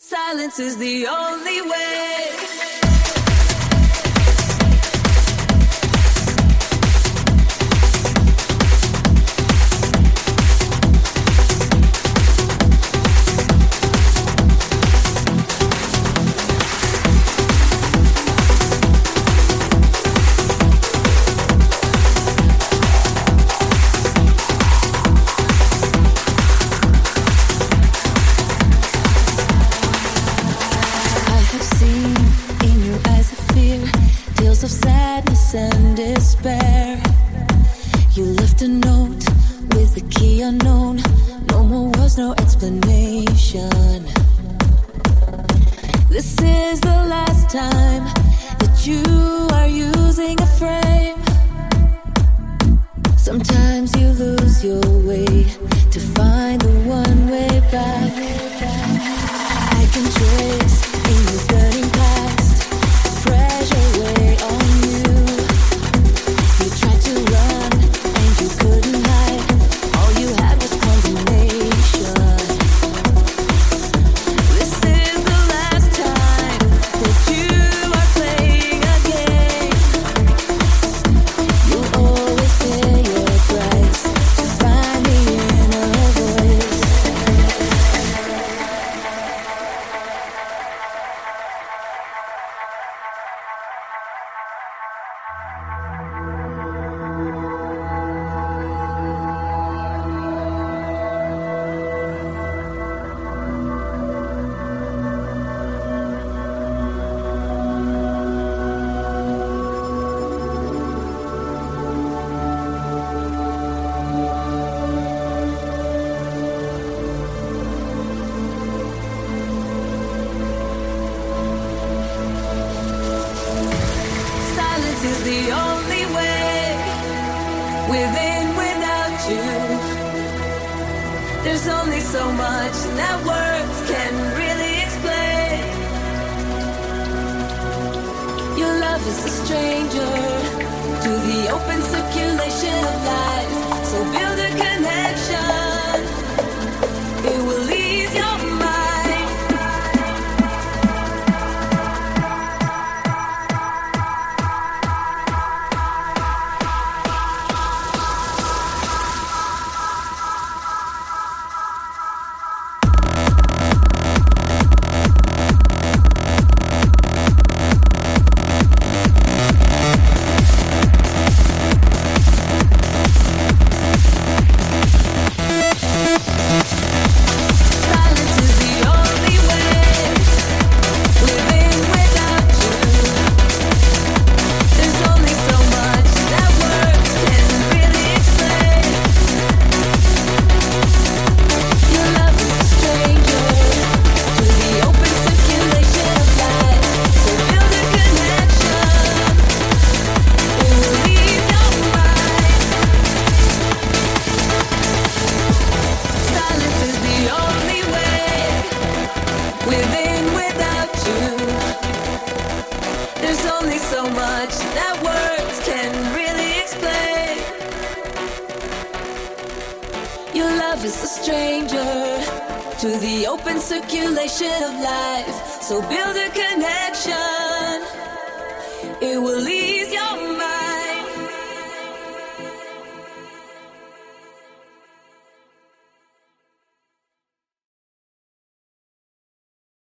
Silence is the only way. Of sadness and despair. You left a note with the key unknown. No more words, no explanation. This is the last time that you are using a frame. Sometimes you lose your way to find the one way back. I can trace in your burning past pressure way on you. You tried to run and you couldn't hide. All you had was condemnation. This is the last time that you are playing a game. You'll always pay your price to find the inner voice. Silence is the only way. Within, without you, there's only so much that words can really explain. Your love is a stranger to the open circulation of life. So build a connection. It will ease your mind. Within, without you, there's only so much that words can really explain. Your love is a stranger to the open circulation of life. So build a connection. It will ease your